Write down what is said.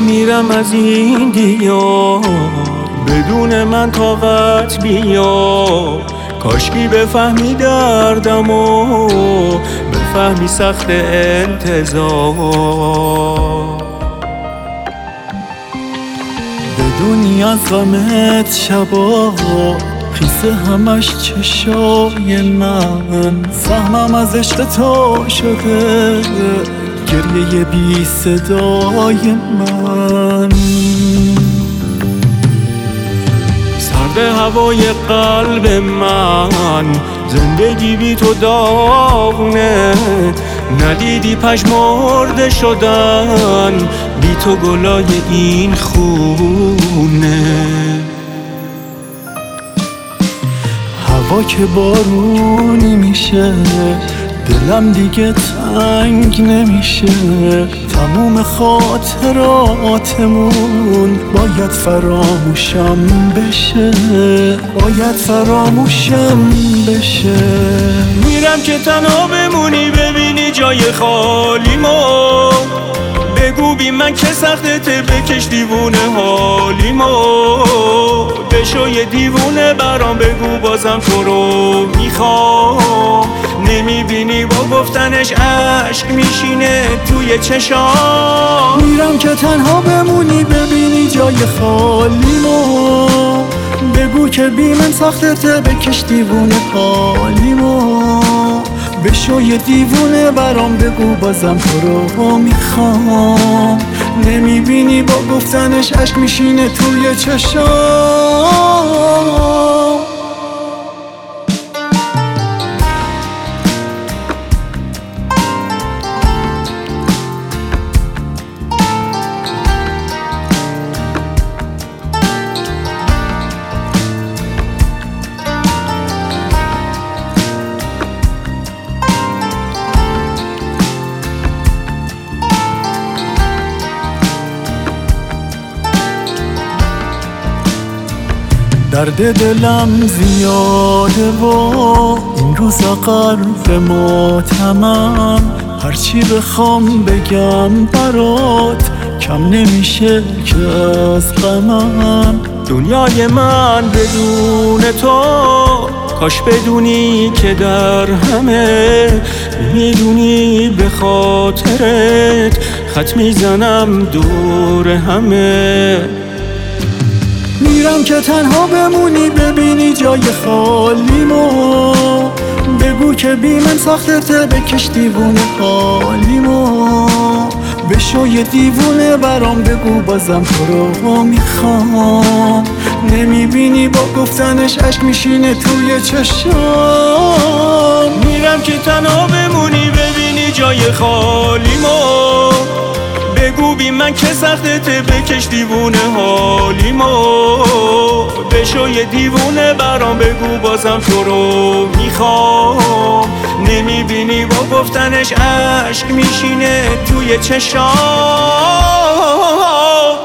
میرم از این دیار، بدون من طاقت بیار. کاشکی بفهمی دردم و بفهمی سخت انتظار. بدونی از غمت شبا خیسه همش چشای من، سهمم از عشق تو شده گریه بی صدای من. سرد هوای قلب من، زندگی بی تو داغونه. ندیدی پژمرده شدن بی تو گلای این خونه. هوا که بارونی میشه دلم دیگه تنگ نمیشه. تموم خاطراتمون باید فراموشم بشه، باید فراموشم بشه. میرم که تنها بمونی ببینی جای خالیمو. بگو بی من که سختته بکش دیوونه حالیمو. بشو یه دیوونه برام بگو بازم تو رو میخوام. نمیبینی با گفتنش عشق میشینه توی چشام. میرم که تنها بمونی ببینی جای خالیمو. بگو که بی من سختته بکش دیوونه حالیمو. بشو یه دیوونه برام بگو بازم تو رو میخوام. نمیبینی با گفتنش عشق میشینه توی چشام. درد دلم زیاده و این روزا غرق ماتمم. هرچی بخوام بگم برات کم نمیشه که از غمم. دنیای من بدون تو کاش بدونی که در همه. میدونی به خاطرت خط میزنم دور همه. میرم که تنها بمونی ببینی جای خالیمو. بگو که بی من سختته بکش دیوونه حالیمو. بشو یه دیوونه برام بگو بازم تو رو میخوام. نمیبینی با گفتنش عشق میشینه توی چشام. میرم که تنها بمونی ببینی جای خالیمو. بگو بی من که سختته بکش دیوونه حالیمو. بشو یه دیوونه برام بگو بازم تو رو میخوام. نمیبینی با گفتنش عشق میشینه توی چشام.